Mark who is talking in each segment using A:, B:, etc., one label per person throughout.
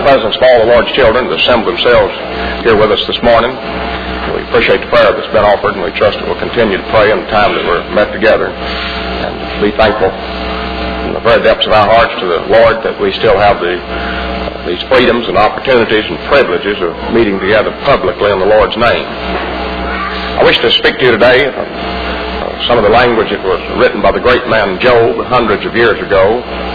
A: presence of all the Lord's children that assembled themselves here with us this morning. We appreciate the prayer that's been offered, and we trust that we'll continue to pray in the time that we're met together, and be thankful in the very depths of our hearts to the Lord that we still have these freedoms and opportunities and privileges of meeting together publicly in the Lord's name. I wish to speak to you today some of the language that was written by the great man Job hundreds of years ago.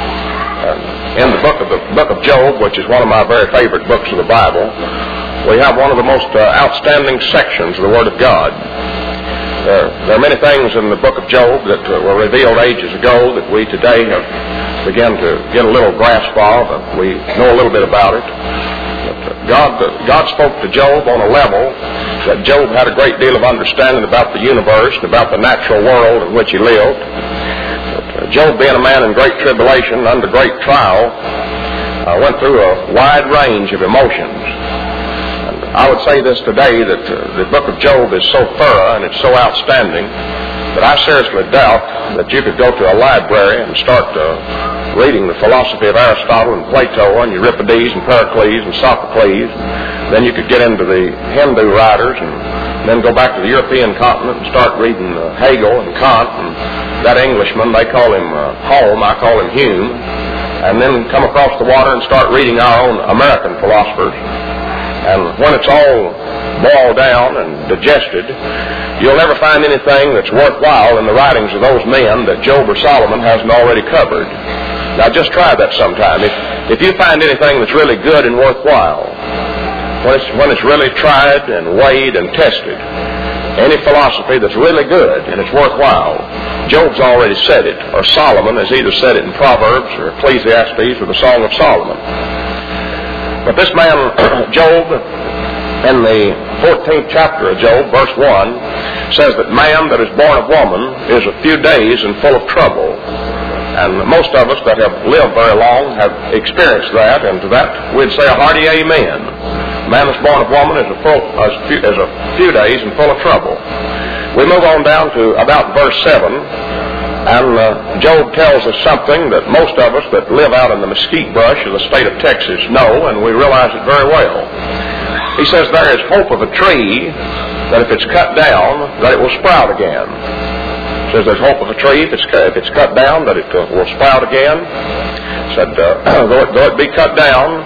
A: In the book of Job, which is one of my very favorite books of the Bible, we have one of the most outstanding sections of the Word of God. There are many things in the book of Job that were revealed ages ago that we today have begun to get a little grasp of, and we know a little bit about it. God spoke to Job on a level that Job had a great deal of understanding about the universe and about the natural world in which he lived. Job, being a man in great tribulation, under great trial, went through a wide range of emotions. And I would say this today, that the book of Job is so thorough and it's so outstanding that I seriously doubt that you could go to a library and start reading the philosophy of Aristotle and Plato and Euripides and Pericles and Sophocles. Then you could get into the Hindu writers and then go back to the European continent and start reading Hegel and Kant and that Englishman. They call him Home, I call him Hume. And then come across the water and start reading our own American philosophers. And when it's all boiled down and digested, you'll never find anything that's worthwhile in the writings of those men that Job or Solomon hasn't already covered. Now just try that sometime. If you find anything that's really good and worthwhile, when it's really tried and weighed and tested, any philosophy that's really good and it's worthwhile, Job's already said it, or Solomon has either said it in Proverbs or Ecclesiastes or the Song of Solomon. But this man, Job, in the 14th chapter of Job, verse 1, says that man that is born of woman is a few days and full of trouble. And most of us that have lived very long have experienced that, and to that we'd say a hearty amen. Man that's born of woman is a few days and full of trouble. We move on down to about verse 7, and Job tells us something that most of us that live out in the mesquite brush of the state of Texas know, and we realize it very well. He says there is hope of a tree that if it's cut down, that it will sprout again. He says there's hope of a tree if it's cut down, that it will sprout again. He said though it be cut down,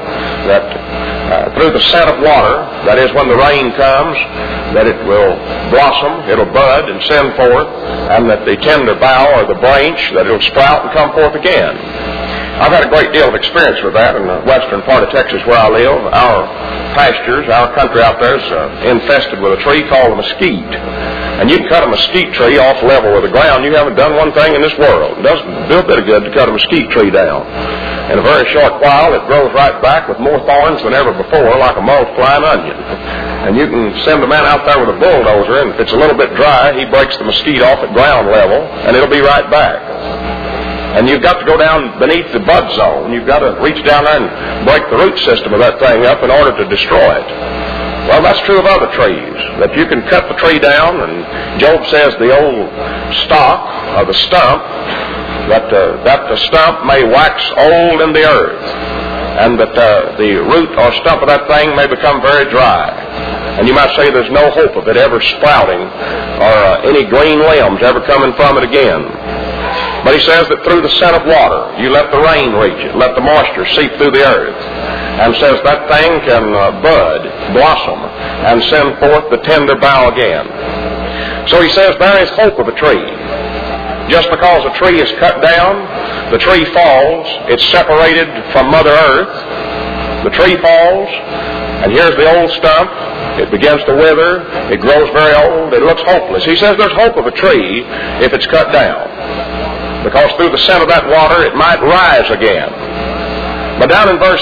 A: that through the scent of water, that is when the rain comes, that it will blossom, it'll bud and send forth, and that the tender bough or the branch, that it'll sprout and come forth again. I've had a great deal of experience with that in the western part of Texas where I live. Our pastures, our country out there is infested with a tree called a mesquite. And you can cut a mesquite tree off level with the ground. You haven't done one thing in this world. It doesn't do a bit of good to cut a mesquite tree down. In a very short while, it grows right back with more thorns than ever before, like a multiplying onion. And you can send a man out there with a bulldozer, and if it's a little bit dry, he breaks the mesquite off at ground level, and it'll be right back. And you've got to go down beneath the bud zone. You've got to reach down there and break the root system of that thing up in order to destroy it. Well, that's true of other trees, that you can cut the tree down, and Job says the old stock or the stump, that the stump may wax old in the earth, and that the root or stump of that thing may become very dry. And you might say there's no hope of it ever sprouting or any green limbs ever coming from it again. But he says that through the scent of water, you let the rain reach it, let the moisture seep through the earth, and says that thing can bud, blossom, and send forth the tender bough again. So he says there is hope of a tree. Just because a tree is cut down, the tree falls, it's separated from Mother Earth, the tree falls, and here's the old stump, it begins to wither, it grows very old, it looks hopeless. He says there's hope of a tree if it's cut down, because through the scent of that water it might rise again. But down in verse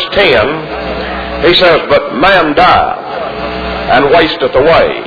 A: 10, he says, but man dieth and wasteth away.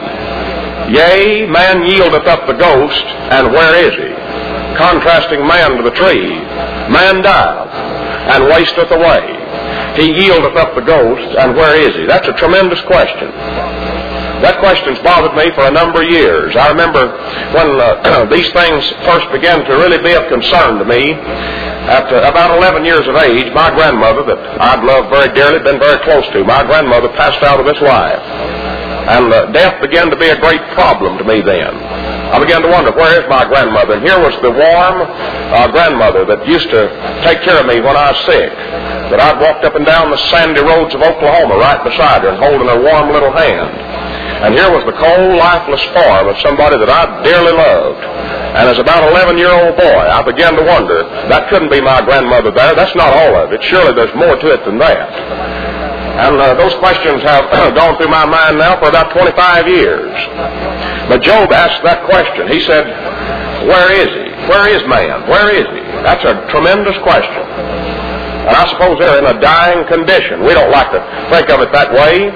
A: Yea, man yieldeth up the ghost, and where is he? Contrasting man to the tree. Man dieth and wasteth away. He yieldeth up the ghost, and where is he? That's a tremendous question. That question's bothered me for a number of years. I remember when these things first began to really be of concern to me. At about 11 years of age, my grandmother, that I'd loved very dearly, been very close to, my grandmother passed out of this life. And death began to be a great problem to me then. I began to wonder, where is my grandmother? And here was the warm grandmother that used to take care of me when I was sick. That I'd walked up and down the sandy roads of Oklahoma right beside her and holding her warm little hand. And here was the cold, lifeless form of somebody that I dearly loved. And as about an 11-year-old boy, I began to wonder, that couldn't be my grandmother there. That's not all of it. Surely there's more to it than that. And those questions have gone through my mind now for about 25 years. But Job asked that question. He said, where is he? Where is man? Where is he? That's a tremendous question. And I suppose they're in a dying condition. We don't like to think of it that way.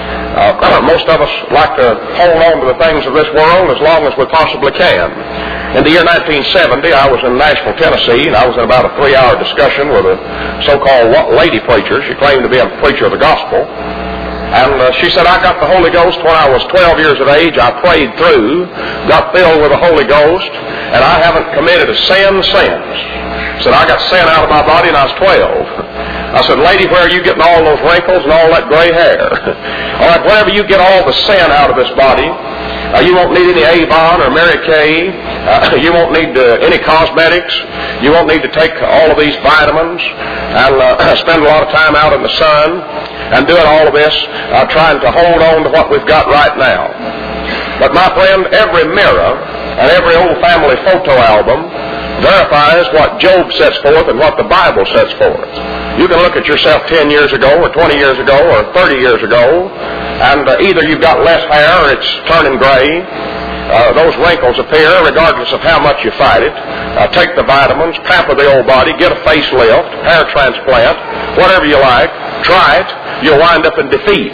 A: Most of us like to hold on to the things of this world as long as we possibly can. In the year 1970, I was in Nashville, Tennessee, and I was in about a 3-hour discussion with a so-called lady preacher. She claimed to be a preacher of the gospel. And she said, I got the Holy Ghost when I was 12 years of age. I prayed through, got filled with the Holy Ghost, and I haven't committed a sin since. Said, I got sin out of my body and I was 12. I said, lady, where are you getting all those wrinkles and all that gray hair? All right, wherever you get all the sin out of this body, you won't need any Avon or Mary Kay. You won't need any cosmetics. You won't need to take all of these vitamins and spend a lot of time out in the sun and doing all of this, trying to hold on to what we've got right now. But my friend, every mirror and every old family photo album verifies what Job sets forth and what the Bible sets forth. You can look at yourself 10 years ago or 20 years ago or 30 years ago, and either you've got less hair or it's turning gray. Those wrinkles appear regardless of how much you fight it. Take the vitamins, pamper the old body, get a facelift, hair transplant, whatever you like. Try it. You'll wind up in defeat.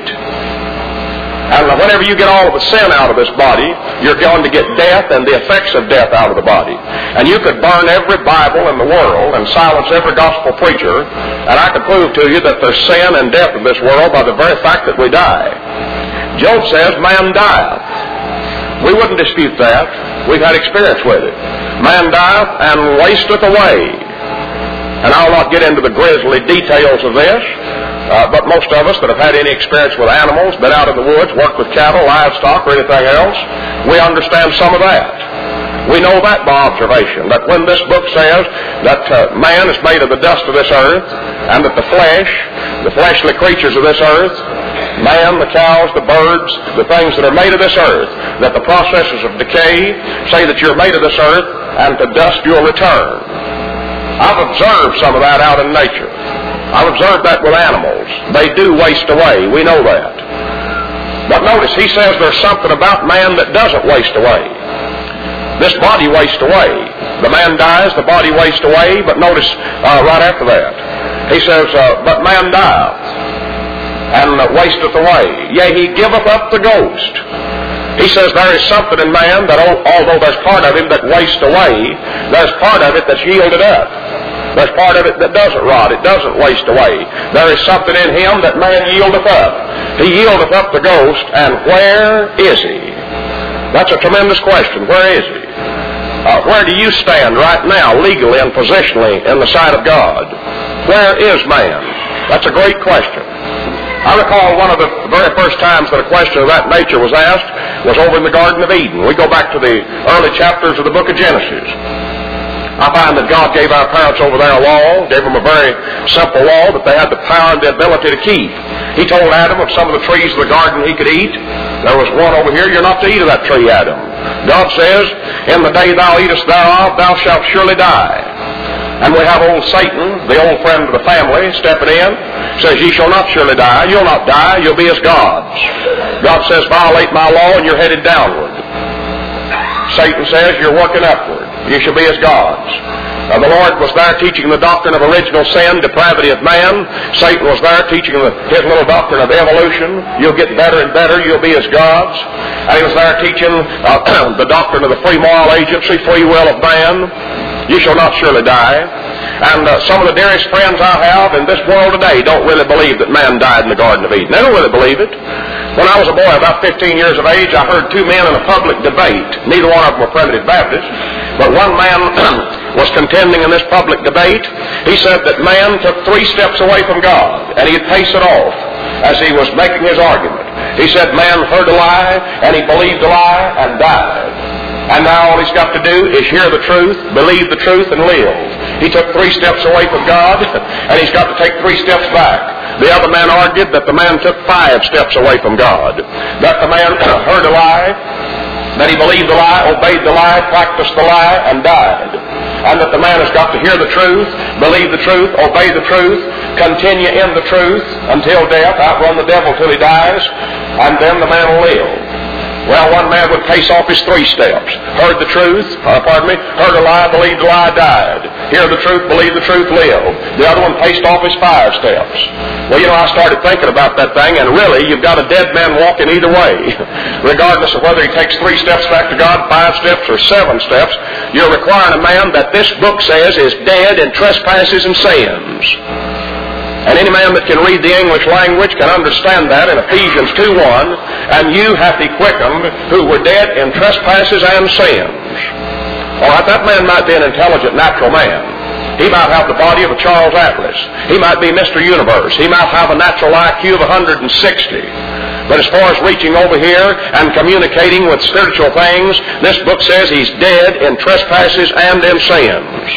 A: And whenever you get all of the sin out of this body, you're going to get death and the effects of death out of the body. And you could burn every Bible in the world and silence every gospel preacher, and I could prove to you that there's sin and death in this world by the very fact that we die. Job says, man dieth. We wouldn't dispute that. We've had experience with it. Man dieth and wasteth away. And I'll not get into the grisly details of this. But most of us that have had any experience with animals, been out in the woods, worked with cattle, livestock, or anything else, we understand some of that. We know that by observation, that when this book says that man is made of the dust of this earth, and that the fleshly creatures of this earth, man, the cows, the birds, the things that are made of this earth, that the processes of decay say that you're made of this earth, and to dust you'll return. I've observed some of that out in nature. I've observed that with animals. They do waste away. We know that. But notice, he says there's something about man that doesn't waste away. This body wastes away. The man dies, the body wastes away, but notice right after that. He says, but man dieth, and wasteth away. Yea, he giveth up the ghost. He says there is something in man that although there's part of him that wastes away, there's part of it that's yielded up. There's part of it that doesn't rot. It doesn't waste away. There is something in him that man yieldeth up. He yieldeth up the ghost, and where is he? That's a tremendous question. Where is he? Where do you stand right now, legally and positionally, in the sight of God? Where is man? That's a great question. I recall one of the very first times that a question of that nature was asked was over in the Garden of Eden. We go back to the early chapters of the book of Genesis. I find that God gave our parents over there a law, gave them a very simple law that they had the power and the ability to keep. He told Adam of some of the trees of the garden he could eat. There was one over here, you're not to eat of that tree, Adam. God says, in the day thou eatest thereof, thou shalt surely die. And we have old Satan, the old friend of the family, stepping in, says, ye shall not surely die. You'll not die, you'll be as gods. God says, violate my law and you're headed downward. Satan says, you're working upward. You shall be as gods. The Lord was there teaching the doctrine of original sin, depravity of man. Satan was there teaching his little doctrine of evolution. You'll get better and better. You'll be as gods. And he was there teaching the doctrine of the free moral agency, free will of man. You shall not surely die. And some of the dearest friends I have in this world today don't really believe that man died in the Garden of Eden. They don't really believe it. When I was a boy, about 15 years of age, I heard two men in a public debate. Neither one of them were Primitive Baptists, but one man was contending in this public debate. He said that man took 3 steps away from God, and he'd pace it off as he was making his argument. He said man heard a lie, and he believed a lie, and died. And now all he's got to do is hear the truth, believe the truth, and live. He took 3 steps away from God, and he's got to take 3 steps back. The other man argued that the man took 5 steps away from God. That the man heard a lie, that he believed the lie, obeyed the lie, practiced the lie, and died. And that the man has got to hear the truth, believe the truth, obey the truth, continue in the truth until death, outrun the devil till he dies, and then the man will live. Well, one man would pace off his 3 steps. Heard the truth, heard a lie, believed a lie, died. Hear the truth, believe the truth, live. The other one paced off his 5 steps. Well, you know, I started thinking about that thing, and really, you've got a dead man walking either way. Regardless of whether he takes 3 steps back to God, 5 steps, or 7 steps, you're requiring a man that this book says is dead in trespasses and sins. And any man that can read the English language can understand that in Ephesians 2:1, and you hath he quickened who were dead in trespasses and sins. All right, that man might be an intelligent natural man. He might have the body of a Charles Atlas. He might be Mr. Universe. He might have a natural IQ of 160. But as far as reaching over here and communicating with spiritual things, this book says he's dead in trespasses and in sins.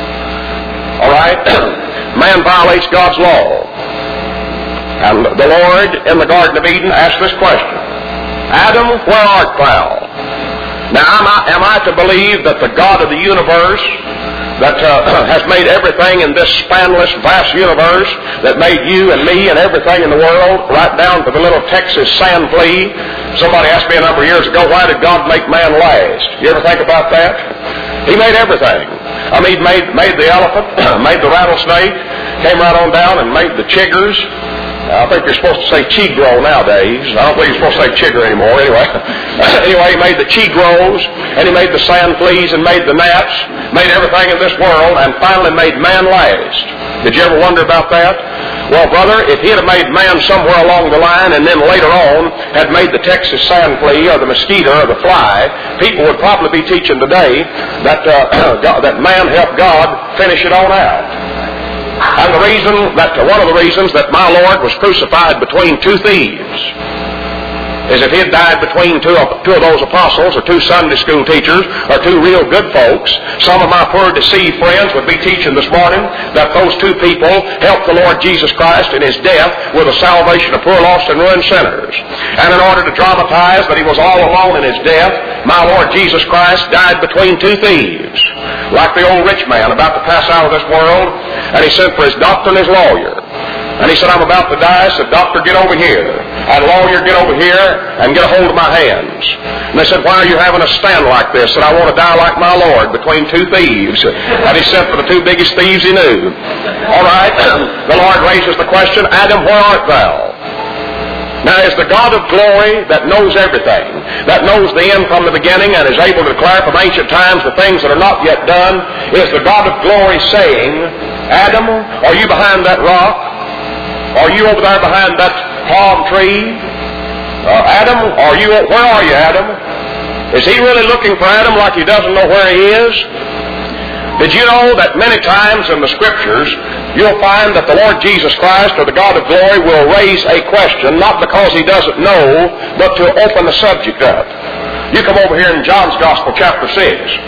A: All right? Man violates God's law. And the Lord in the Garden of Eden asked this question: Adam, where art thou? Now, am I to believe that the God of the universe that has made everything in this spanless, vast universe, that made you and me and everything in the world, right down to the little Texas sand flea? Somebody asked me a number of years ago, why did God make man last? You ever think about that? He made everything. I mean, he made the elephant, made the rattlesnake, came right on down and made the chiggers. I think you're supposed to say chigro nowadays. I don't think you're supposed to say chigger anymore. Anyway, he made the chigros, and he made the sand fleas, and made the gnats, made everything in this world, and finally made man last. Did you ever wonder about that? Well, brother, if he'd have made man somewhere along the line, and then later on had made the Texas sand flea, or the mosquito, or the fly, people would probably be teaching today that that man helped God finish it on out. And one of the reasons that my Lord was crucified between 2 thieves is if he had died between two of those apostles, or 2 Sunday school teachers, or 2 real good folks, some of my poor deceived friends would be teaching this morning that those 2 people helped the Lord Jesus Christ in his death with the salvation of poor lost and ruined sinners. And in order to dramatize that he was all alone in his death, my Lord Jesus Christ died between 2 thieves, like the old rich man about to pass out of this world, and he sent for his doctor and his lawyer. And he said, I'm about to die. I said, doctor, get over here. And lawyer, get over here and get a hold of my hands. And they said, why are you having a stand like this? And I want to die like my Lord between 2 thieves. And he sent for the 2 biggest thieves he knew. All right. The Lord raises the question, Adam, where art thou? Now, is the God of glory that knows everything, that knows the end from the beginning, and is able to declare from ancient times the things that are not yet done, is the God of glory saying, Adam, are you behind that rock? Are you over there behind that palm tree? Adam, where are you, Adam? Is he really looking for Adam like he doesn't know where he is? Did you know that many times in the Scriptures you'll find that the Lord Jesus Christ, or the God of glory, will raise a question, not because he doesn't know, but to open the subject up. You come over here in John's Gospel, chapter 6.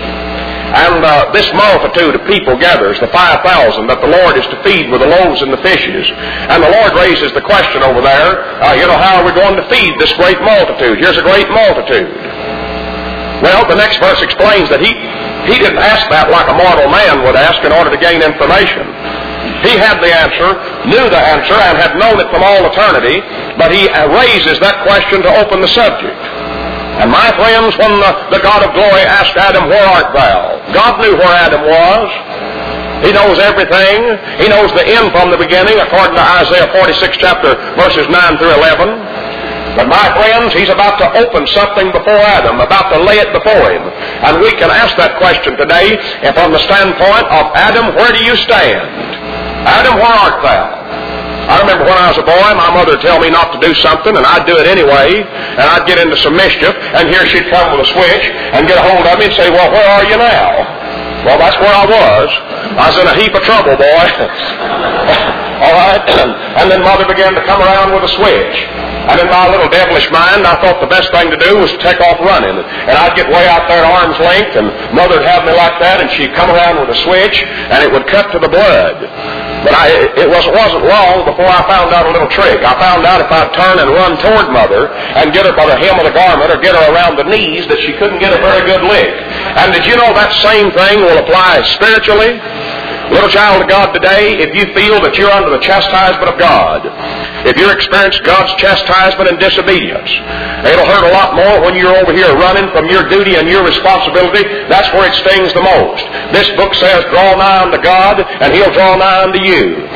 A: And this multitude of people gathers, the 5,000 that the Lord is to feed with the loaves and the fishes. And the Lord raises the question over there, how are we going to feed this great multitude? Here's a great multitude. Well, the next verse explains that he didn't ask that like a mortal man would ask in order to gain information. He had the answer, knew the answer, and had known it from all eternity, but he raises that question to open the subject. And my friends, when the God of glory asked Adam, where art thou? God knew where Adam was. He knows everything. He knows the end from the beginning, according to Isaiah 46, chapter verses 9 through 11. But my friends, he's about to open something before Adam, about to lay it before him. And we can ask that question today, and from the standpoint of Adam, where do you stand? Adam, where art thou? I remember when I was a boy, my mother would tell me not to do something, and I'd do it anyway, and I'd get into some mischief, and here she'd come with a switch and get a hold of me and say, well, where are you now? Well, that's where I was. I was in a heap of trouble, boy. All right? And then Mother began to come around with a switch. And in my little devilish mind, I thought the best thing to do was to take off running. And I'd get way out there at arm's length, and Mother would have me like that, and she'd come around with a switch, and it would cut to the blood. But it wasn't long before I found out a little trick. I found out if I'd turn and run toward Mother and get her by the hem of the garment or get her around the knees, that she couldn't get a very good lick. And did you know that same thing will apply spiritually? Little child of God today, if you feel that you're under the chastisement of God, if you're experiencing God's chastisement and disobedience, it'll hurt a lot more when you're over here running from your duty and your responsibility. That's where it stings the most. This book says, draw nigh unto God, and He'll draw nigh unto you.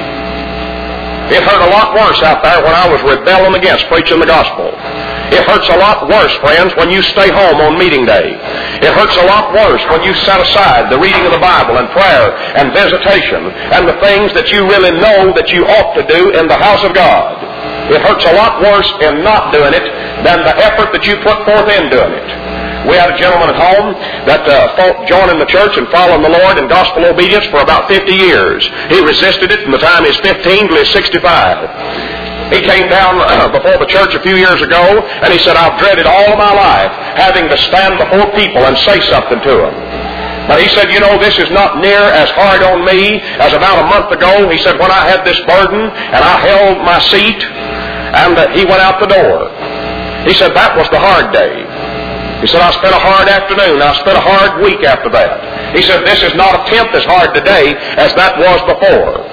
A: It hurt a lot worse out there when I was rebelling against preaching the gospel. It hurts a lot worse, friends, when you stay home on meeting day. It hurts a lot worse when you set aside the reading of the Bible and prayer and visitation and the things that you really know that you ought to do in the house of God. It hurts a lot worse in not doing it than the effort that you put forth in doing it. We had a gentleman at home that fought joining the church and following the Lord in gospel obedience for about 50 years. He resisted it from the time he was 15 till he was 65. He came down before the church a few years ago, and he said, I've dreaded all of my life having to stand before people and say something to them. But he said, you know, this is not near as hard on me as about a month ago. He said, when I had this burden, and I held my seat, and he went out the door. He said, that was the hard day. He said, I spent a hard afternoon. I spent a hard week after that. He said, this is not a tenth as hard today as that was before.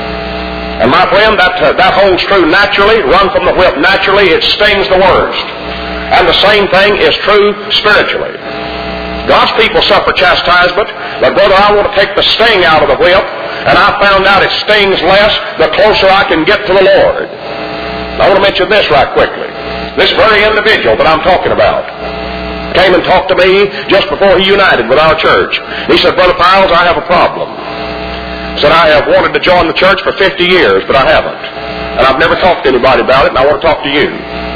A: And my friend, that holds true naturally. Run from the whip naturally, it stings the worst. And the same thing is true spiritually. God's people suffer chastisement, but brother, I want to take the sting out of the whip, and I found out it stings less the closer I can get to the Lord. I want to mention this right quickly. This very individual that I'm talking about came and talked to me just before he united with our church. He said, Brother Piles, I have a problem. He said, I have wanted to join the church for 50 years, but I haven't. And I've never talked to anybody about it, and I want to talk to you.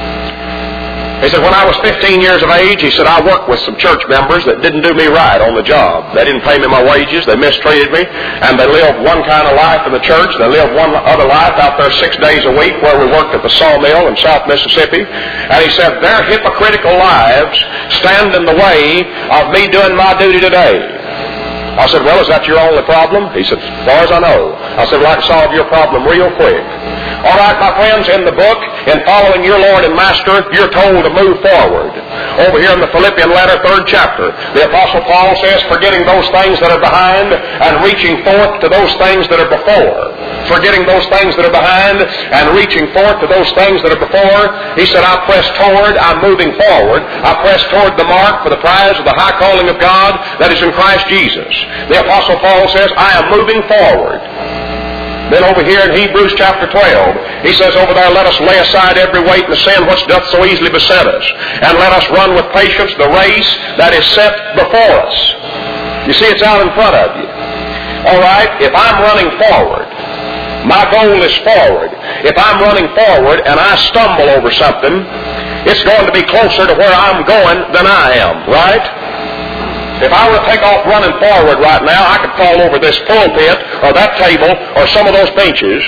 A: He said, when I was 15 years of age, he said, I worked with some church members that didn't do me right on the job. They didn't pay me my wages, they mistreated me, and they lived one kind of life in the church, they lived one other life out there 6 days a week where we worked at the sawmill in South Mississippi. And he said, their hypocritical lives stand in the way of me doing my duty today. I said, well, is that your only problem? He said, as far as I know. I said, well, I can solve your problem real quick. All right, my friends, in the book, in following your Lord and Master, you're told to move forward. Over here in the Philippian letter, 3rd chapter, the Apostle Paul says, forgetting those things that are behind and reaching forth to those things that are before. Forgetting those things that are behind and reaching forth to those things that are before. He said, I press toward, I'm moving forward. I press toward the mark for the prize of the high calling of God that is in Christ Jesus. The Apostle Paul says, I am moving forward. Then over here in Hebrews chapter 12, he says over there, let us lay aside every weight and the sin which doth so easily beset us, and let us run with patience the race that is set before us. You see, it's out in front of you. All right, if I'm running forward, my goal is forward. If I'm running forward and I stumble over something, it's going to be closer to where I'm going than I am, right? If I were to take off running forward right now, I could fall over this pulpit or that table or some of those benches.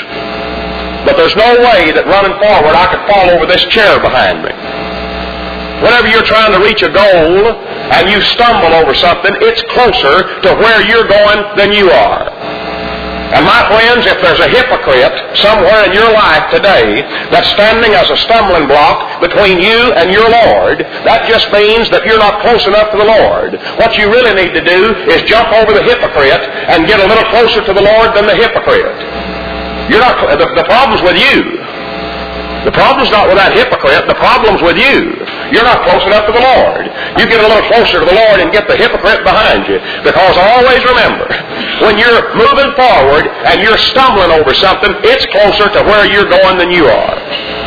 A: But there's no way that running forward I could fall over this chair behind me. Whenever you're trying to reach a goal and you stumble over something, it's closer to where you're going than you are. And my friends, if there's a hypocrite somewhere in your life today that's standing as a stumbling block between you and your Lord, that just means that you're not close enough to the Lord. What you really need to do is jump over the hypocrite and get a little closer to the Lord than the hypocrite. You're not. The problem's with you. The problem's not with that hypocrite. The problem's with you. You're not close enough to the Lord. You get a little closer to the Lord and get the hypocrite behind you. Because always remember, when you're moving forward and you're stumbling over something, it's closer to where you're going than you are.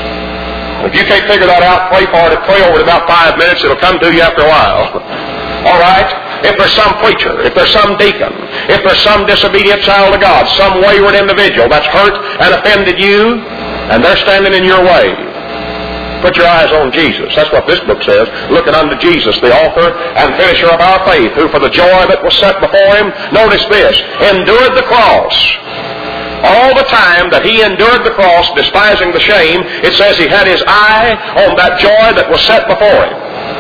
A: If you can't figure that out, pray for it. Pray over it about 5 minutes. It'll come to you after a while. All right? if there's some preacher, if there's some deacon, if there's some disobedient child of God, some wayward individual that's hurt and offended you, and they're standing in your way, put your eyes on Jesus. That's what this book says. Looking unto Jesus, the author and finisher of our faith, who for the joy that was set before him, notice this, endured the cross. All the time that he endured the cross, despising the shame, it says he had his eye on that joy that was set before him.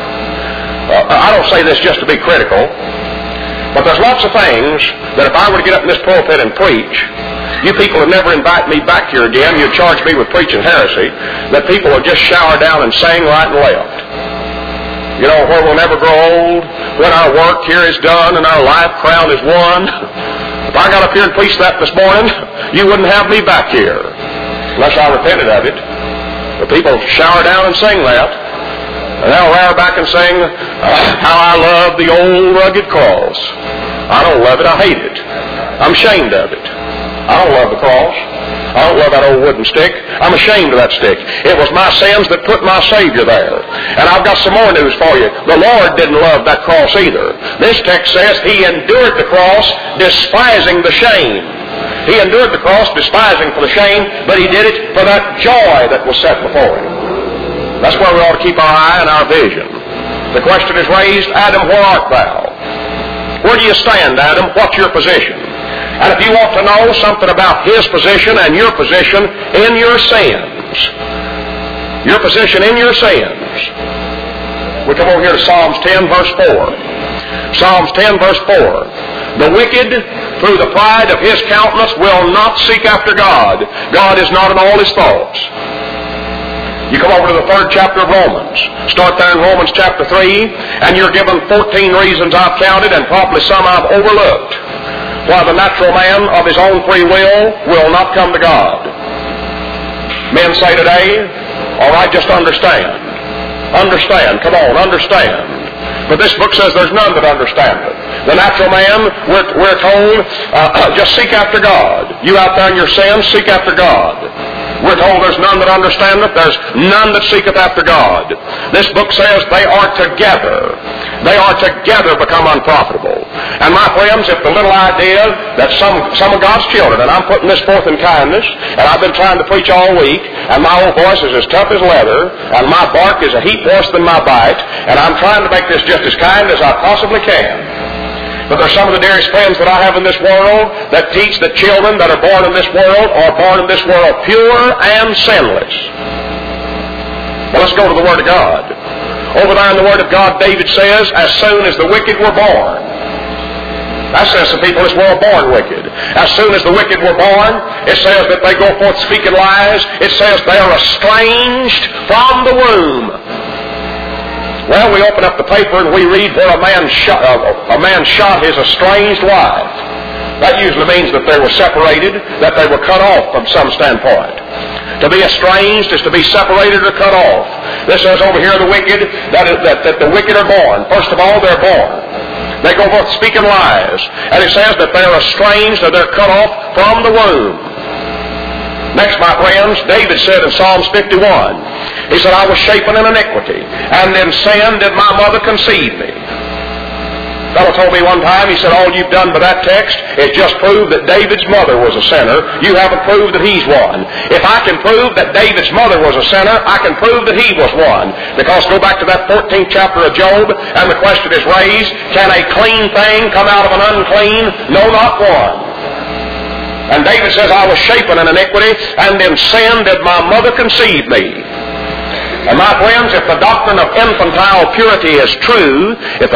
A: I don't say this just to be critical, but there's lots of things that if I were to get up in this pulpit and preach, you people would never invite me back here again. You'd charge me with preaching heresy, that people would just shower down and sing right and left. You know, where we'll never grow old, when our work here is done and our life crown is won. If I got up here and preached that this morning, you wouldn't have me back here unless I repented of it. The people shower down and sing that, and they'll rear back and sing, how I love the old rugged cross. I don't love it, I hate it. I'm ashamed of it. I don't love the cross. I don't love that old wooden stick. I'm ashamed of that stick. It was my sins that put my Savior there. And I've got some more news for you. The Lord didn't love that cross either. This text says he endured the cross, despising the shame. He endured the cross, despising for the shame, but he did it for that joy that was set before him. That's where we ought to keep our eye and our vision. The question is raised, Adam, where art thou? Where do you stand, Adam? What's your position? And if you want to know something about his position and your position in your sins, your position in your sins, we come over here to Psalms 10, verse 4. Psalms 10, verse 4. The wicked, through the pride of his countenance, will not seek after God. God is not in all his thoughts. You come over to the 3rd chapter of Romans. Start there in Romans chapter 3, and you're given 14 reasons I've counted, and probably some I've overlooked, why the natural man of his own free will not come to God. Men say today, all right, just understand. Understand. Come on, understand. But this book says there's none that understand it. The natural man, we're told, just seek after God. You out there in your sins, seek after God. We're told there's none that understandeth, there's none that seeketh after God. This book says they are together. They are together become unprofitable. And my friends, if the little idea that some of God's children, and I'm putting this forth in kindness, and I've been trying to preach all week, and my old voice is as tough as leather, and my bark is a heap worse than my bite, and I'm trying to make this just as kind as I possibly can. But there's some of the dearest friends that I have in this world that teach that children that are born in this world are born in this world pure and sinless. Well, let's go to the Word of God. Over there in the Word of God, David says, as soon as the wicked were born. That says some people in this world born wicked. As soon as the wicked were born, it says that they go forth speaking lies. It says they are estranged from the womb. Well, we open up the paper and we read where a man shot his estranged wife. That usually means that they were separated, that they were cut off from some standpoint. To be estranged is to be separated or cut off. This says over here the wicked, that the wicked are born. First of all, they're born. They go forth speaking lies. And it says that they're estranged or they're cut off from the womb. Next, my friends, David said in Psalms 51, he said, I was shapen in iniquity, and in sin did my mother conceive me. A fellow told me one time, he said, all you've done by that text is just prove that David's mother was a sinner. You haven't proved that he's one. If I can prove that David's mother was a sinner, I can prove that he was one. Because go back to that 14th chapter of Job, and the question is raised, can a clean thing come out of an unclean? No, not one. And David says, I was shapen in iniquity, and in sin did my mother conceive me. And my friends, if the doctrine of infantile purity is true, then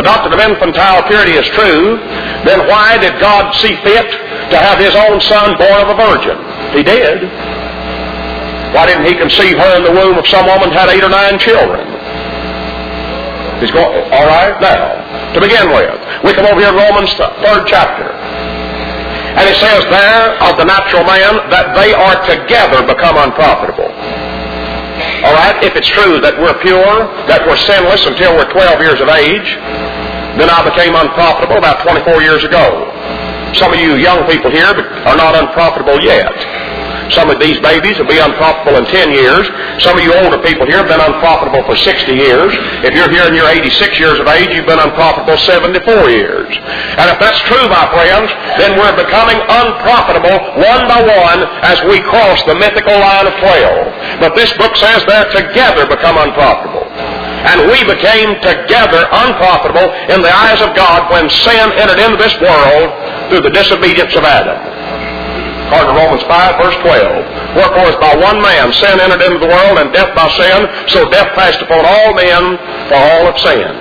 A: why did God see fit to have his own son born of a virgin? He did. Why didn't he conceive her in the womb of some woman who had 8 or 9 children? He's going, all right, now, to begin with, we come over here in Romans 3rd chapter. And it says there of the natural man that they are together become unprofitable. All right, if it's true that we're pure, that we're sinless until we're 12 years of age, then I became unprofitable about 24 years ago. Some of you young people here are not unprofitable yet. Some of these babies will be unprofitable in 10 years. Some of you older people here have been unprofitable for 60 years. If you're here and you're 86 years of age, you've been unprofitable 74 years. And if that's true, my friends, then we're becoming unprofitable one by one as we cross the mythical line of 12. But this book says they're together become unprofitable. And we became together unprofitable in the eyes of God when sin entered into this world through the disobedience of Adam. According to Romans 5, verse 12. Wherefore as by one man sin entered into the world, and death by sin, so death passed upon all men, for all have sinned.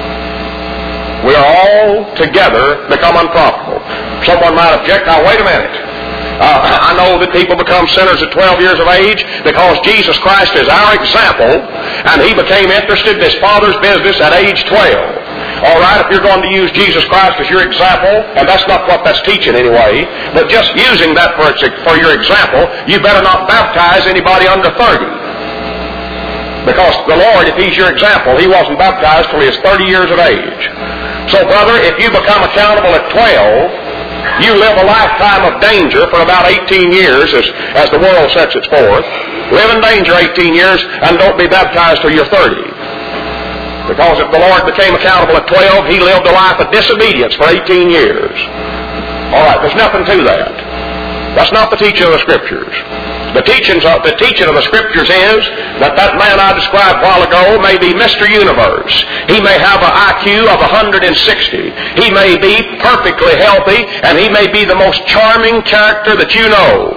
A: We are all together become unprofitable. Someone might object, now wait a minute. I know that people become sinners at 12 years of age because Jesus Christ is our example, and He became interested in His Father's business at age 12. All right, if you're going to use Jesus Christ as your example, and that's not what that's teaching anyway, but just using that for your example, you better not baptize anybody under 30. Because the Lord, if He's your example, He wasn't baptized till He was 30 years of age. So, brother, if you become accountable at 12, you live a lifetime of danger for about 18 years as the world sets its forth. Live in danger 18 years and don't be baptized till you're 30. Because if the Lord became accountable at 12, He lived a life of disobedience for 18 years. All right, there's nothing to that. That's not the teaching of the Scriptures. The teaching of the Scriptures is that man I described a while ago may be Mr. Universe. He may have an IQ of 160. He may be perfectly healthy, and he may be the most charming character that you know.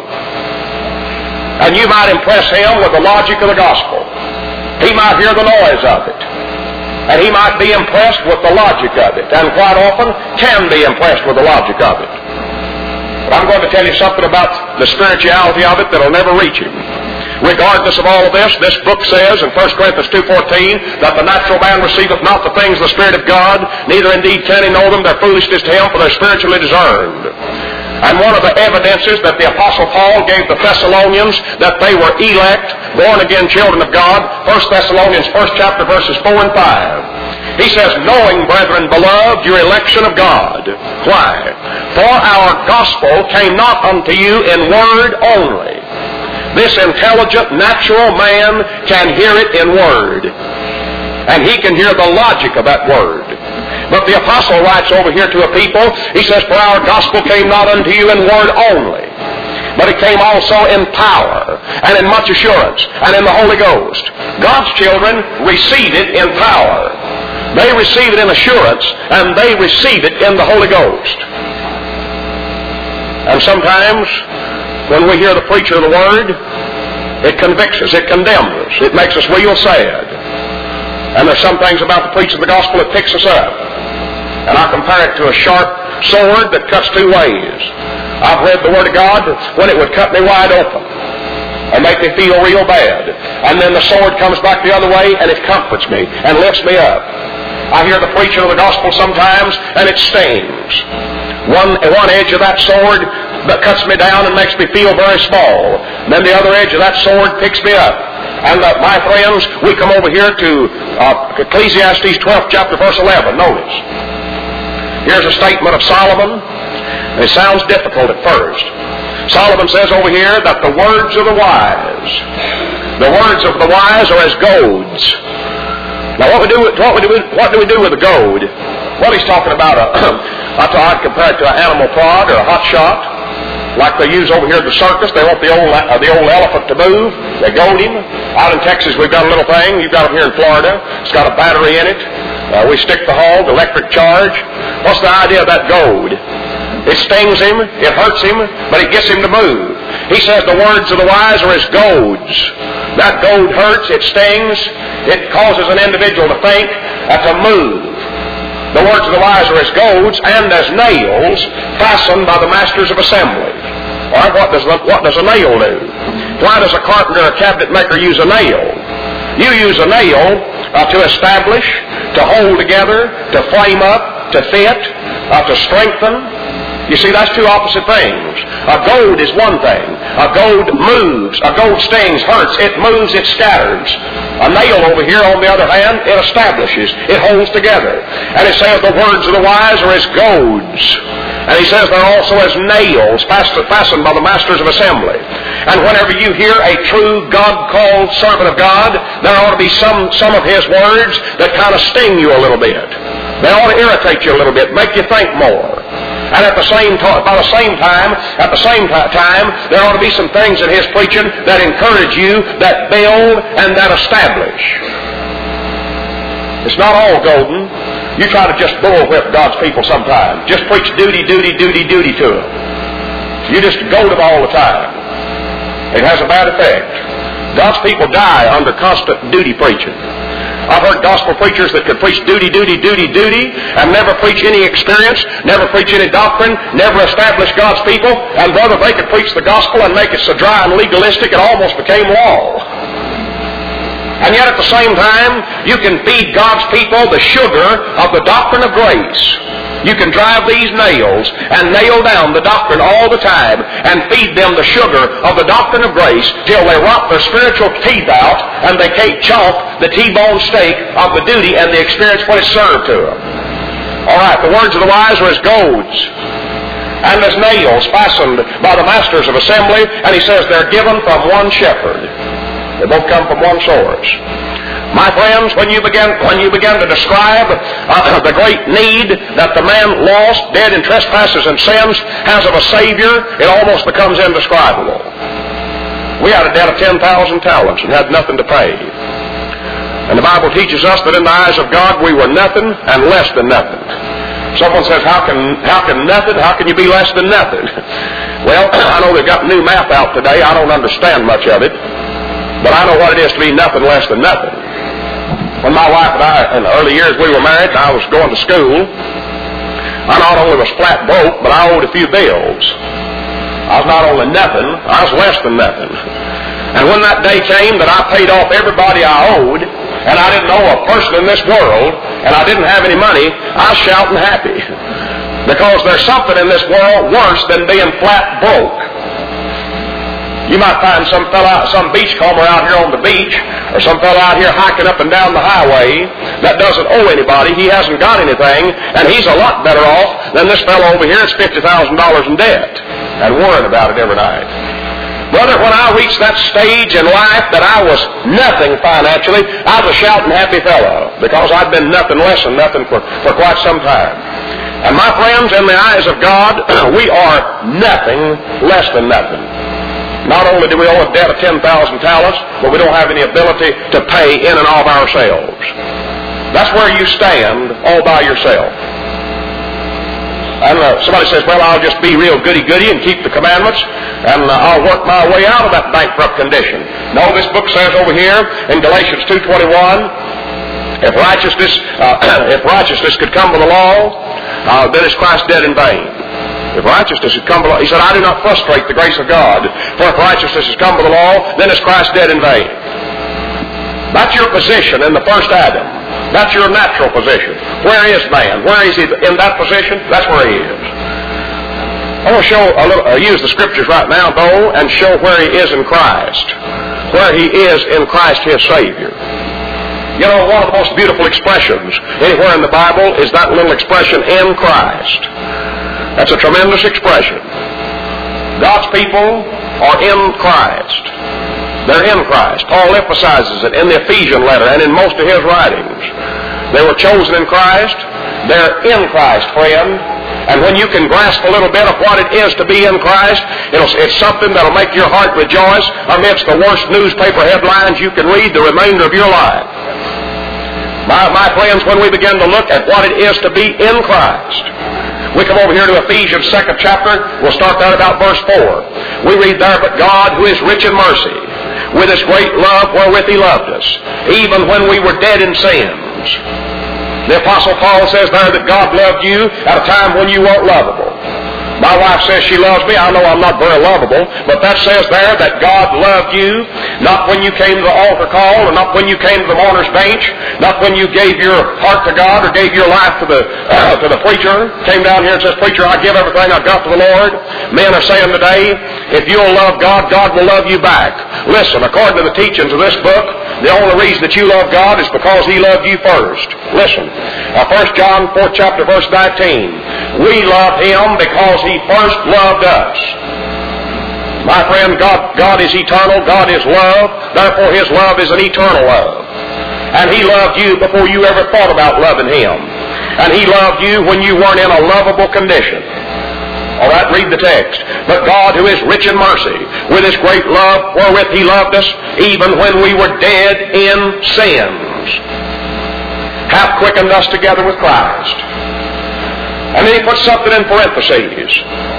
A: And you might impress him with the logic of the gospel. He might hear the noise of it. And he might be impressed with the logic of it, and quite often can be impressed with the logic of it. But I'm going to tell you something about the spirituality of it that will never reach him. Regardless of all of this book says in 1 Corinthians 2:14 that the natural man receiveth not the things of the Spirit of God, neither indeed can he know them. They're foolishness to him, for they're spiritually discerned. And one of the evidences that the Apostle Paul gave the Thessalonians that they were elect, born-again children of God, 1 Thessalonians 1st chapter verses 4 and 5. He says, knowing, brethren, beloved, your election of God. Why? For our gospel came not unto you in word only. This intelligent, natural man can hear it in word. And he can hear the logic of that word. But the apostle writes over here to a people, he says, for our gospel came not unto you in word only, but it came also in power, and in much assurance, and in the Holy Ghost. God's children receive it in power. They receive it in assurance, and they receive it in the Holy Ghost. And sometimes, when we hear the preacher of the Word, it convicts us, it condemns us, it makes us real sad. And there's some things about the preaching of the gospel that picks us up. And I compare it to a sharp sword that cuts two ways. I've read the Word of God when it would cut me wide open and make me feel real bad. And then the sword comes back the other way and it comforts me and lifts me up. I hear the preaching of the gospel sometimes and it stings. One edge of that sword that cuts me down and makes me feel very small. And then the other edge of that sword picks me up. And my friends, we come over here to Ecclesiastes 12th chapter verse 11. Notice. Here's a statement of Solomon. It sounds difficult at first. Solomon says over here that the words of the wise are as goads. Now what do we do with a goad? Well, he's talking about I'd compare it to an animal prod or a hot shot. Like they use over here at the circus. They want the old elephant to move. They goad him. Out in Texas, we've got a little thing. You've got it here in Florida. It's got a battery in it. We stick the hog, electric charge. What's the idea of that goad? It stings him, it hurts him, but it gets him to move. He says the words of the wise are as goads. That goad hurts, it stings, it causes an individual to think, to move. The words of the wise are as goads and as nails fastened by the masters of assembly. All right, what does a nail do? Why does a carpenter or a cabinet maker use a nail? You use a nail to establish, to hold together, to frame up, to fit, to strengthen. You see, that's two opposite things. A goad is one thing. A goad moves. A goad stings, hurts. It moves, it scatters. A nail over here, on the other hand, it establishes. It holds together. And it says the words of the wise are as goads. And he says they're also as nails fastened by the masters of assembly. And whenever you hear a true God-called servant of God, there ought to be some of his words that kind of sting you a little bit. They ought to irritate you a little bit, make you think more. And at the same time, there ought to be some things in his preaching that encourage you, that build, and that establish. It's not all golden. You try to just bullwhip God's people sometimes. Just preach duty to them. You just goad them all the time. It has a bad effect. God's people die under constant duty preaching. I've heard gospel preachers that could preach duty, and never preach any experience, never preach any doctrine, never establish God's people. And brother, they could preach the gospel and make it so dry and legalistic it almost became law. And yet at the same time, you can feed God's people the sugar of the doctrine of grace. You can drive these nails and nail down the doctrine all the time and feed them the sugar of the doctrine of grace till they rot their spiritual teeth out and they can't chomp the T-bone steak of the duty and the experience when it's served to them. All right, the words of the wise are as goads and as nails fastened by the masters of assembly, and he says they're given from one shepherd. They both come from one source. My friends, when you begin to describe the great need that the man lost, dead in trespasses and sins, has of a Savior, it almost becomes indescribable. We had a debt of 10,000 talents and had nothing to pay. And the Bible teaches us that in the eyes of God we were nothing and less than nothing. Someone says, how can nothing? How can you be less than nothing? Well, I know they've got new math out today. I don't understand much of it. But I know what it is to be nothing less than nothing. When my wife and I, in the early years we were married, and I was going to school, I not only was flat broke, but I owed a few bills. I was not only nothing, I was less than nothing. And when that day came that I paid off everybody I owed, and I didn't owe a person in this world, and I didn't have any money, I was shouting happy. Because there's something in this world worse than being flat broke. You might find some beachcomber out here on the beach, or some fellow out here hiking up and down the highway that doesn't owe anybody. He hasn't got anything, and he's a lot better off than this fellow over here that's $50,000 in debt and worrying about it every night. Brother, when I reached that stage in life that I was nothing financially, I was a shouting happy fellow because I'd been nothing less than nothing for quite some time. And my friends, in the eyes of God, we are nothing less than nothing. Not only do we owe a debt of 10,000 talents, but we don't have any ability to pay in and of ourselves. That's where you stand all by yourself. And somebody says, well, I'll just be real goody-goody and keep the commandments, and I'll work my way out of that bankrupt condition. No, this book says over here in Galatians 2:21, if righteousness could come by the law, then is Christ dead in vain. If righteousness has come by the law, he said, I do not frustrate the grace of God, for if righteousness has come by the law, then is Christ dead in vain. That's your position in the first Adam. That's your natural position. Where is man? Where is he in that position? That's where he is. I want to use the scriptures right now, though, and show where he is in Christ. Where he is in Christ, his Savior. You know, one of the most beautiful expressions anywhere in the Bible is that little expression, in Christ. That's a tremendous expression. God's people are in Christ. They're in Christ. Paul emphasizes it in the Ephesian letter and in most of his writings. They were chosen in Christ. They're in Christ, friend. And when you can grasp a little bit of what it is to be in Christ, it's something that'll make your heart rejoice amidst the worst newspaper headlines you can read the remainder of your life. My friends, when we begin to look at what it is to be in Christ, we come over here to Ephesians 2nd chapter. We'll start that about verse 4. We read there, but God, who is rich in mercy, with his great love wherewith he loved us, even when we were dead in sins. The Apostle Paul says there that God loved you at a time when you weren't lovable. My wife says she loves me. I know I'm not very lovable, but that says there that God loved you, not when you came to the altar call, or not when you came to the mourner's bench, not when you gave your heart to God or gave your life to the preacher, came down here and says, preacher, I give everything I've got to the Lord. Men are saying today, if you'll love God, God will love you back. Listen, according to the teachings of this book, the only reason that you love God is because He loved you first. Listen, 1 John 4th chapter verse 19. We love Him because He first loved us. My friend, God is eternal. God is love. Therefore, His love is an eternal love. And He loved you before you ever thought about loving Him. And He loved you when you weren't in a lovable condition. All right, read the text. But God, who is rich in mercy, with His great love wherewith He loved us, even when we were dead in sins, hath quickened us together with Christ. And then he puts something in parentheses.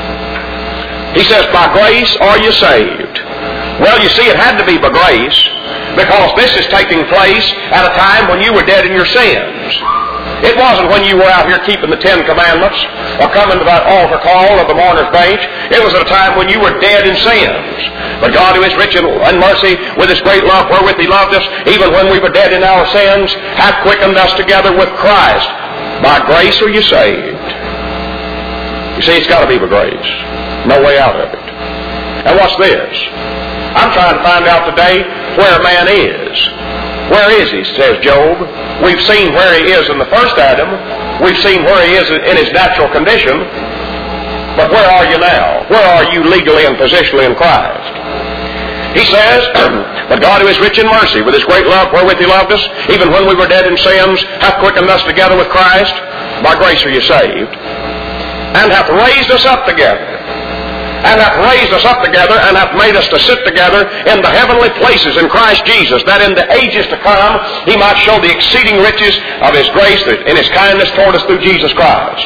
A: He says, by grace are you saved. Well, you see, it had to be by grace, because this is taking place at a time when you were dead in your sins. It wasn't when you were out here keeping the 10 Commandments or coming to that altar call or the mourner's bench. It was at a time when you were dead in sins. But God, who is rich in mercy, with His great love wherewith He loved us, even when we were dead in our sins, hath quickened us together with Christ. By grace are you saved. You see, it's got to be by grace. No way out of it. And what's this? I'm trying to find out today where man is. Where is he, says Job. We've seen where he is in the first Adam. We've seen where he is in his natural condition. But where are you now? Where are you legally and positionally in Christ? He says, but God, who is rich in mercy, with His great love wherewith He loved us, even when we were dead in sins, hath quickened us together with Christ. By grace are you saved. And hath raised us up together. And hath raised us up together, and hath made us to sit together in the heavenly places in Christ Jesus, that in the ages to come He might show the exceeding riches of His grace in His kindness toward us through Jesus Christ.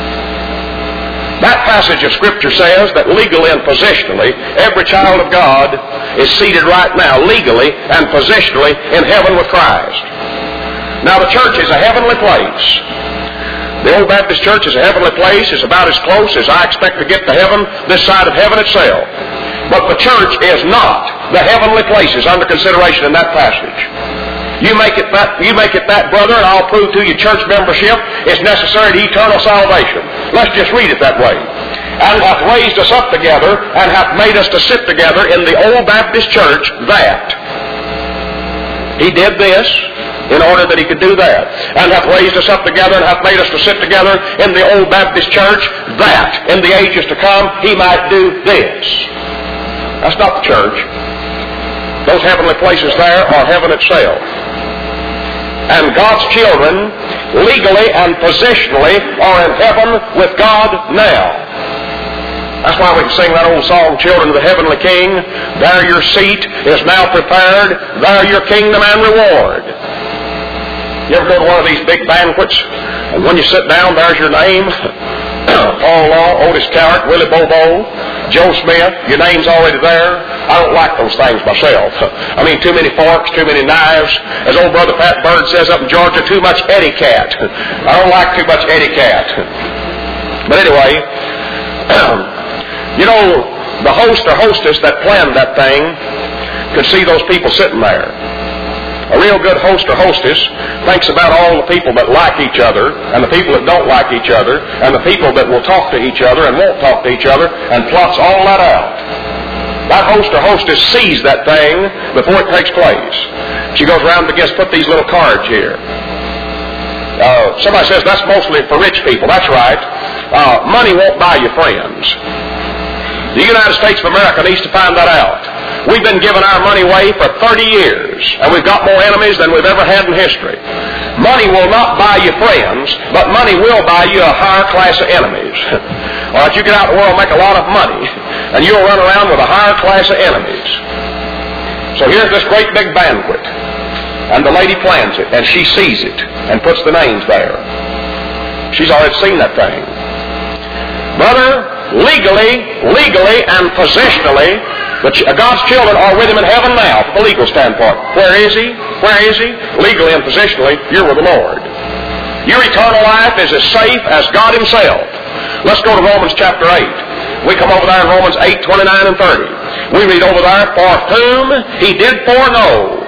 A: That passage of Scripture says that legally and positionally, every child of God is seated right now, legally and positionally, in heaven with Christ. Now, the church is a heavenly place. The Old Baptist Church is a heavenly place. It's about as close as I expect to get to heaven, this side of heaven itself. But the church is not the heavenly places under consideration in that passage. You make it that, brother, and I'll prove to you church membership is necessary to eternal salvation. Let's just read it that way. And hath raised us up together, and hath made us to sit together in the Old Baptist Church, that He did this in order that He could do that. And hath raised us up together, and hath made us to sit together in the Old Baptist Church, that in the ages to come He might do this. That's not the church. Those heavenly places there are heaven itself. And God's children, legally and positionally, are in heaven with God now. That's why we can sing that old song, Children of the Heavenly King. There your seat is now prepared, there your kingdom and reward. You ever go to one of these big banquets, and when you sit down, there's your name. Paul Law, Otis Carrick, Willie Bobo, Joe Smith, your name's already there. I don't like those things myself. I mean, too many forks, too many knives. As old brother Pat Bird says up in Georgia, too much etiquette. I don't like too much etiquette. But anyway, you know, the host or hostess that planned that thing could see those people sitting there. A real good host or hostess thinks about all the people that like each other, and the people that don't like each other, and the people that will talk to each other and won't talk to each other, and plots all that out. That host or hostess sees that thing before it takes place. She goes around and begins to put these little cards here. Somebody says that's mostly for rich people. That's right. Money won't buy you friends. The United States of America needs to find that out. We've been giving our money away for 30 years, and we've got more enemies than we've ever had in history. Money will not buy you friends, but money will buy you a higher class of enemies. All right, you get out in the world and make a lot of money, and you'll run around with a higher class of enemies. So here's this great big banquet, and the lady plans it, and she sees it, and puts the names there. She's already seen that thing. Brother, legally and positionally, God's children are with Him in heaven now from the legal standpoint. Where is He? Where is He? Legally and positionally, you're with the Lord. Your eternal life is as safe as God Himself. Let's go to Romans chapter 8. We come over there in Romans 8, 29 and 30. We read over there, for whom he did foreknow.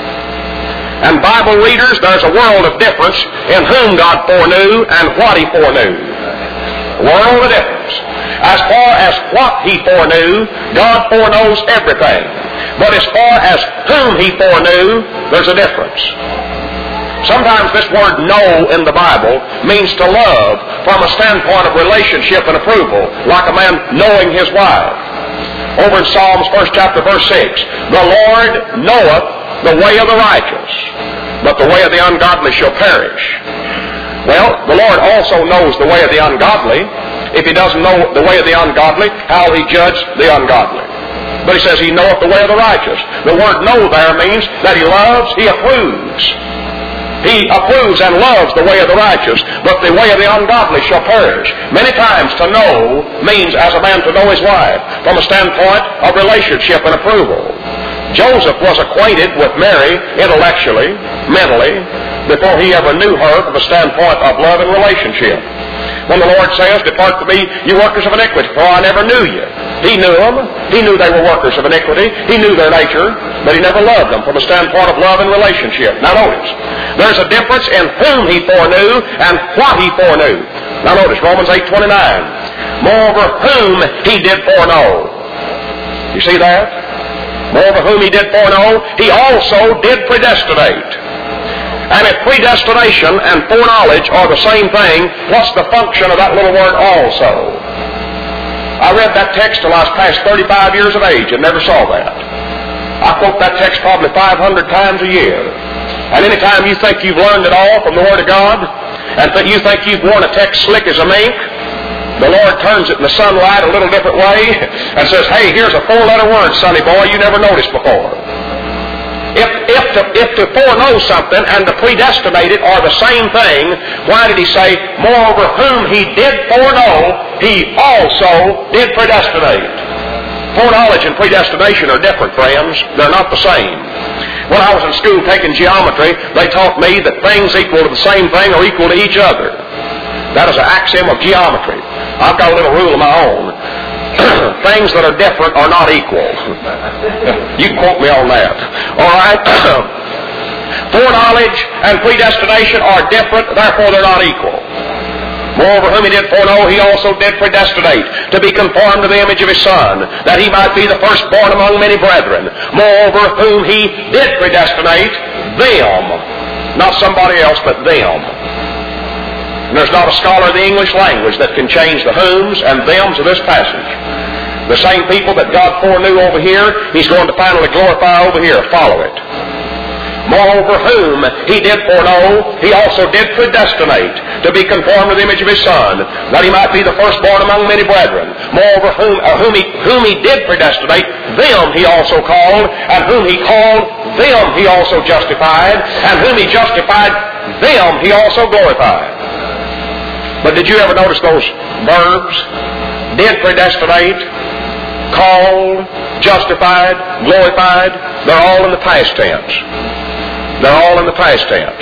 A: And Bible readers, there's a world of difference in whom God foreknew and what he foreknew. A world of difference. As far as what he foreknew, God foreknows everything. But as far as whom he foreknew, there's a difference. Sometimes this word know in the Bible means to love from a standpoint of relationship and approval, like a man knowing his wife. Over in Psalms 1st chapter verse 6, the Lord knoweth the way of the righteous, but the way of the ungodly shall perish. Well, the Lord also knows the way of the ungodly. If he doesn't know the way of the ungodly, how will he judge the ungodly? But he says he knoweth the way of the righteous. The word know there means that he loves, he approves. He approves and loves the way of the righteous, but the way of the ungodly shall perish. Many times to know means as a man to know his wife from a standpoint of relationship and approval. Joseph was acquainted with Mary intellectually, mentally, before he ever knew her from a standpoint of love and relationship. When the Lord says, depart from me, you workers of iniquity, for I never knew you. He knew them. He knew they were workers of iniquity. He knew their nature, but he never loved them from a standpoint of love and relationship. Now notice, there's a difference in whom he foreknew and what he foreknew. Now notice, Romans 8:29. Moreover, whom he did foreknow. You see that? Moreover, whom he did foreknow, he also did predestinate. And if predestination and foreknowledge are the same thing, what's the function of that little word also? I read that text till I was past 35 years of age and never saw that. I quote that text probably 500 times a year. And any time you think you've learned it all from the Word of God, and you think you've worn a text slick as a mink, the Lord turns it in the sunlight a little different way and says, hey, here's a 4-letter word, sonny boy, you never noticed before. If to foreknow something and to predestinate it are the same thing, why did he say, moreover whom he did foreknow, he also did predestinate? Foreknowledge and predestination are different, friends. They're not the same. When I was in school taking geometry, they taught me that things equal to the same thing are equal to each other. That is an axiom of geometry. I've got a little rule of my own. Things that are different are not equal. You can quote me on that. All right? Foreknowledge and predestination are different, therefore they're not equal. Moreover, whom he did foreknow, he also did predestinate to be conformed to the image of his Son, that he might be the firstborn among many brethren. Moreover, whom he did predestinate, them, not somebody else, but them. And there's not a scholar of the English language that can change the whom's and them's of this passage. The same people that God foreknew over here, he's going to finally glorify over here. Follow it. Moreover, whom he did foreknow, he also did predestinate to be conformed to the image of his Son, that he might be the firstborn among many brethren. Moreover, whom he did predestinate, them he also called, and whom he called, them he also justified, and whom he justified, them he also glorified. But did you ever notice those verbs? Did predestinate, called, justified, glorified. They're all in the past tense. They're all in the past tense.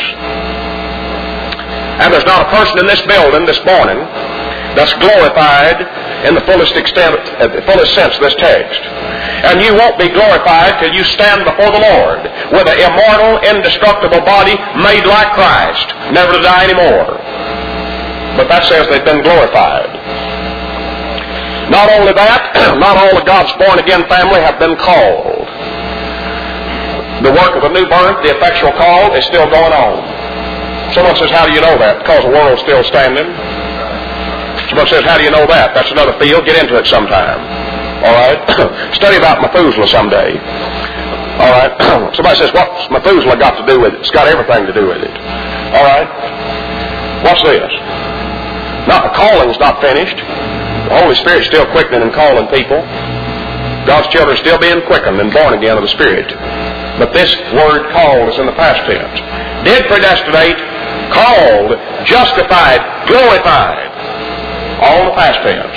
A: And there's not a person in this building this morning that's glorified in the fullest extent, the fullest sense of this text. And you won't be glorified till you stand before the Lord with an immortal, indestructible body made like Christ, never to die anymore. But that says they've been glorified. Not only that, not all of God's born-again family have been called. The work of the new birth, the effectual call, is still going on. Someone says, how do you know that? Because the world's still standing. Someone says, how do you know that? That's another field. Get into it sometime. All right? Study about Methuselah someday. All right? Somebody says, what's Methuselah got to do with it? It's got everything to do with it. All right? Watch this. Now, the calling's not finished. The Holy Spirit's still quickening and calling people. God's children are still being quickened and born again of the Spirit. But this word called is in the past tense. Did predestinate, called, justified, glorified. All in the past tense.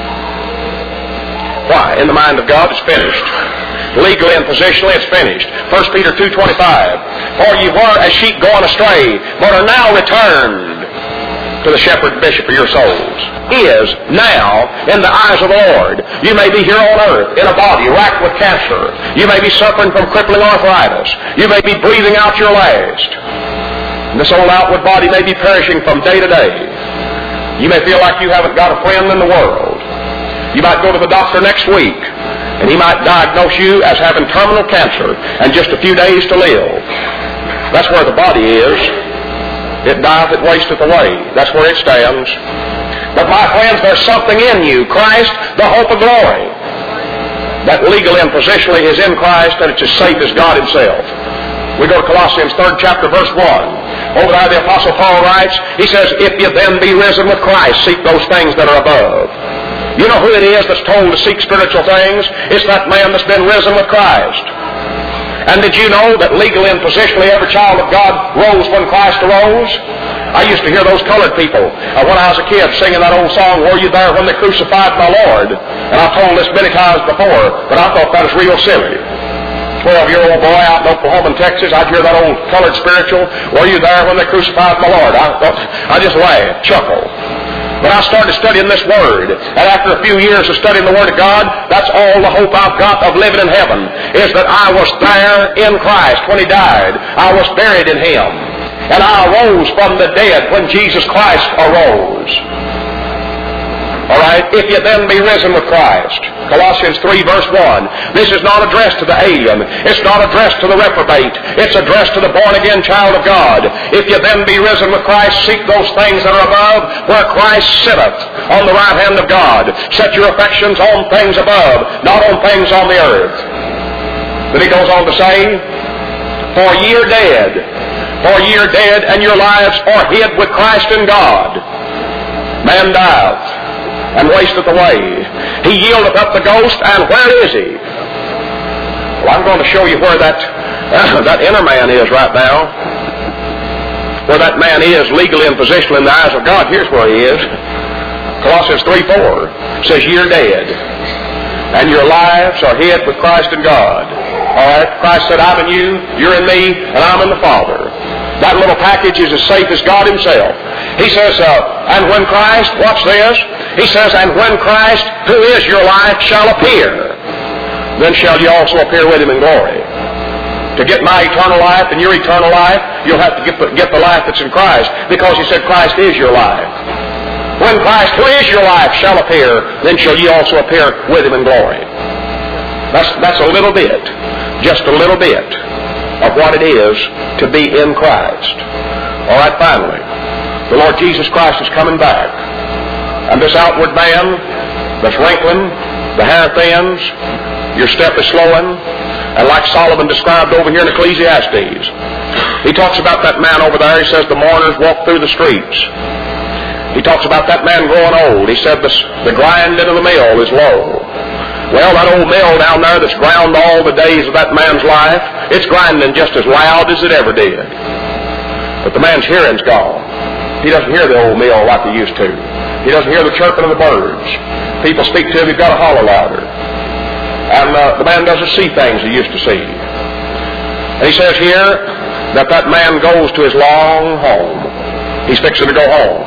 A: Why? In the mind of God, it's finished. Legally and positionally, it's finished. 1 Peter 2:25. For ye were as sheep going astray, but are now returned to the shepherd and bishop of your souls, is now in the eyes of the Lord. You may be here on earth in a body racked with cancer. You may be suffering from crippling arthritis. You may be breathing out your last. And this old outward body may be perishing from day to day. You may feel like you haven't got a friend in the world. You might go to the doctor next week, and he might diagnose you as having terminal cancer and just a few days to live. That's where the body is. It dieth, it wasteth away. That's where it stands. But my friends, there's something in you, Christ, the hope of glory, that legally and positionally is in Christ, and it's as safe as God himself. We go to Colossians 3rd chapter, verse 1. Over there the Apostle Paul writes, he says, if you then be risen with Christ, seek those things that are above. You know who it is that's told to seek spiritual things? It's that man that's been risen with Christ. And did you know that legally and positionally every child of God rose when Christ arose? I used to hear those colored people when I was a kid singing that old song, Were You There When They Crucified My Lord? And I've told this many times before, but I thought that was real silly. 12-year-old boy out in Oklahoma and Texas, I'd hear that old colored spiritual, Were you there when they crucified my Lord? I just laughed, chuckled. But I started studying this Word, and after a few years of studying the Word of God, that's all the hope I've got of living in heaven, is that I was there in Christ when He died. I was buried in Him, and I arose from the dead when Jesus Christ arose. All right, if you then be risen with Christ. Colossians 3 verse 1. This is not addressed to the alien. It's not addressed to the reprobate. It's addressed to the born-again child of God. If you then be risen with Christ, seek those things that are above, where Christ sitteth on the right hand of God. Set your affections on things above, not on things on the earth. Then he goes on to say, For ye are dead, and your lives are hid with Christ in God. Man dieth and wasteth away. He yieldeth up the ghost, and where is he? Well, I'm going to show you where that inner man is right now. Where that man is legally and positionally in the eyes of God. Here's where he is. Colossians 3:4 says, Ye are dead, and your lives are hid with Christ in God. All right? Christ said, I'm in you, you're in me, and I'm in the Father. That little package is as safe as God himself. He says, and when Christ, watch this, he says, and when Christ, who is your life, shall appear, then shall you also appear with him in glory. To get my eternal life and your eternal life, you'll have to get the life that's in Christ, because he said Christ is your life. When Christ, who is your life, shall appear, then shall you also appear with him in glory. That's a little bit, just a little bit of what it is to be in Christ. All right, finally, the Lord Jesus Christ is coming back. And this outward man that's wrinkling, the hair thins, your step is slowing, and like Solomon described over here in Ecclesiastes, he talks about that man over there. He says the mourners walk through the streets. He talks about that man growing old. He said the grinding of the mill is low. Well, that old mill down there that's ground all the days of that man's life, it's grinding just as loud as it ever did. But the man's hearing's gone. He doesn't hear the old mill like he used to. He doesn't hear the chirping of the birds. People speak to him, he's got to holler louder. And the man doesn't see things he used to see. And he says here that man goes to his long home. He's fixing to go home.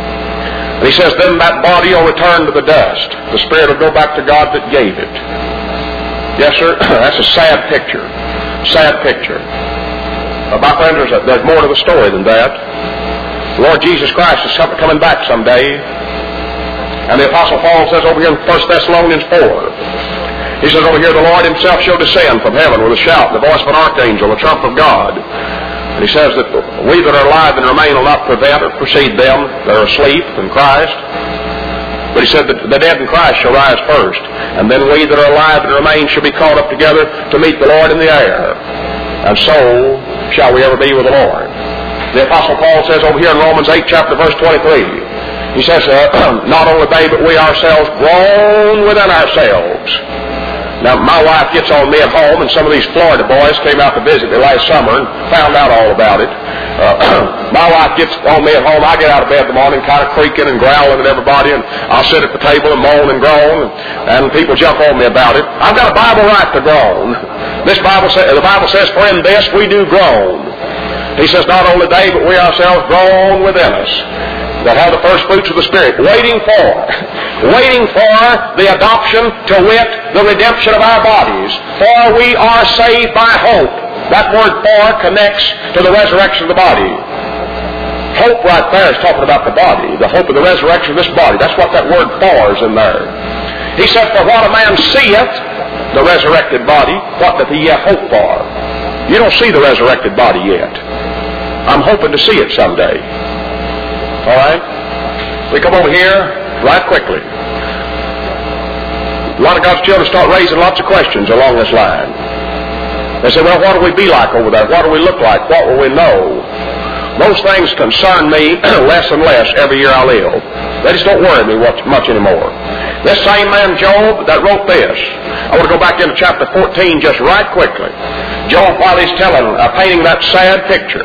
A: And he says, then that body will return to the dust. The spirit will go back to God that gave it. Yes, sir, that's a sad picture. Sad picture. My friend, there's more to the story than that. The Lord Jesus Christ is coming back someday. And the Apostle Paul says over here in 1 Thessalonians 4, he says over here, the Lord himself shall descend from heaven with a shout, the voice of an archangel, the trump of God. And he says that we that are alive and remain will not prevent or precede them that are asleep in Christ. But he said that the dead in Christ shall rise first, and then we that are alive and remain shall be caught up together to meet the Lord in the air. And so shall we ever be with the Lord. The Apostle Paul says over here in Romans 8, chapter verse 23, he says, not only they, but we ourselves groan within ourselves. Now, my wife gets on me at home, and some of these Florida boys came out to visit me last summer and found out all about it. My wife gets on me at home. I get out of bed in the morning kind of creaking and growling at everybody, and I'll sit at the table and moan and groan, and people jump on me about it. I've got a Bible right to groan. The Bible says, for in this we do groan. He says, not only they, but we ourselves groan within us. that have the first fruits of the Spirit, waiting for the adoption, to wit, the redemption of our bodies. For we are saved by hope. That word "for" connects to the resurrection of the body. Hope right there is talking about the body, the hope of the resurrection of this body. That's what that word "for" is in there. He said, "For what a man seeth, the resurrected body, what doth he yet hope for?" You don't see the resurrected body yet. I'm hoping to see it someday. All right? We come over here right quickly. A lot of God's children start raising lots of questions along this line. They say, "Well, what will we be like over there? What do we look like? What will we know?" Those things concern me less and less every year I live. They just don't worry me much anymore. This same man, Job, that wrote this. I want to go back into chapter 14 just right quickly. Job, while he's painting that sad picture,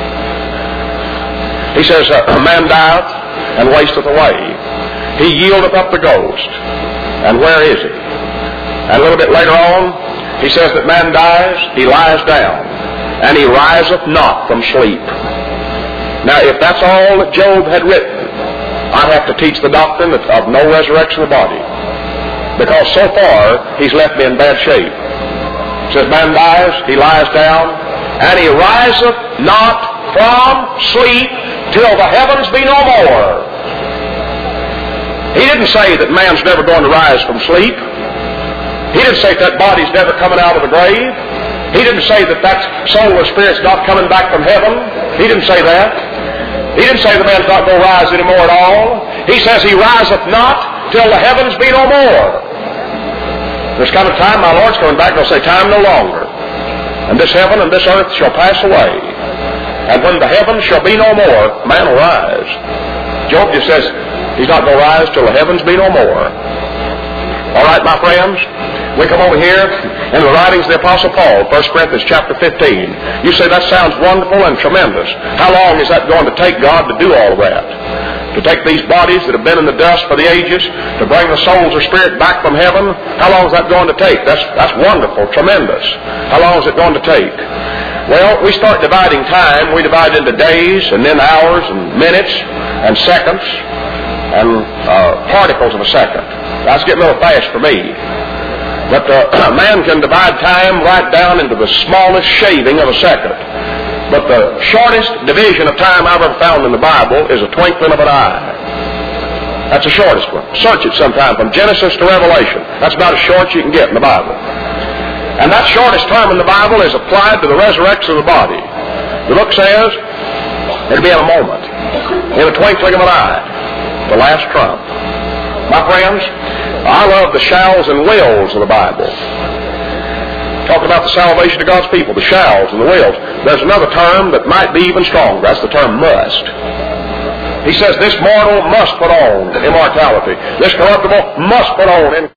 A: he says, "A man dieth and wasteth away. He yieldeth up the ghost. And where is he?" And a little bit later on, he says that man dies, he lies down, and he riseth not from sleep. Now, if that's all that Job had written, I'd have to teach the doctrine of no resurrection of the body. Because so far, he's left me in bad shape. It says, man dies, he lies down, and he riseth not from sleep till the heavens be no more. He didn't say that man's never going to rise from sleep. He didn't say that body's never coming out of the grave. He didn't say that soul or spirit's not coming back from heaven. He didn't say that. He didn't say the man's not going to rise anymore at all. He says he riseth not till the heavens be no more. There's coming a time my Lord's coming back and he'll say, "Time no longer. And this heaven and this earth shall pass away. And when the heavens shall be no more, man will rise." Job just says he's not going to rise till the heavens be no more. All right, my friends, we come over here in the writings of the Apostle Paul, 1 Corinthians chapter 15. You say that sounds wonderful and tremendous. How long is that going to take God to do all that? To take these bodies that have been in the dust for the ages, to bring the souls or spirit back from heaven? How long is that going to take? That's wonderful, tremendous. How long is it going to take? Well, we start dividing time. We divide into days and then hours and minutes and seconds and particles of a second. That's getting a little fast for me. But man can divide time right down into the smallest shaving of a second. But the shortest division of time I've ever found in the Bible is a twinkling of an eye. That's the shortest one. Search it sometime from Genesis to Revelation. That's about as short as you can get in the Bible. And that shortest term in the Bible is applied to the resurrection of the body. The book says it'll be in a moment, in a twinkling of an eye, the last trump. My friends, I love the shalls and wills of the Bible. Talk about the salvation of God's people, the shalls and the wills. There's another term that might be even stronger. That's the term must. He says this mortal must put on immortality. This corruptible must put on